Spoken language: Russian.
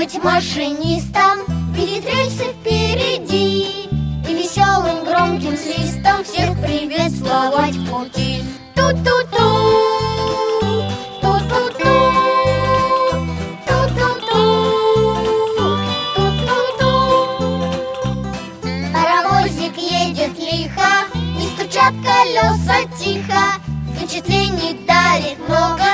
быть машинистом, видеть рельсы впереди и веселым громким свистом всех приветствовать в пути. Ту-ту-ту, ту-ту-ту, ту-ту-ту, ту-ту-ту. Паровозик едет лихо, и стучат колеса тихо, впечатлений дарит много.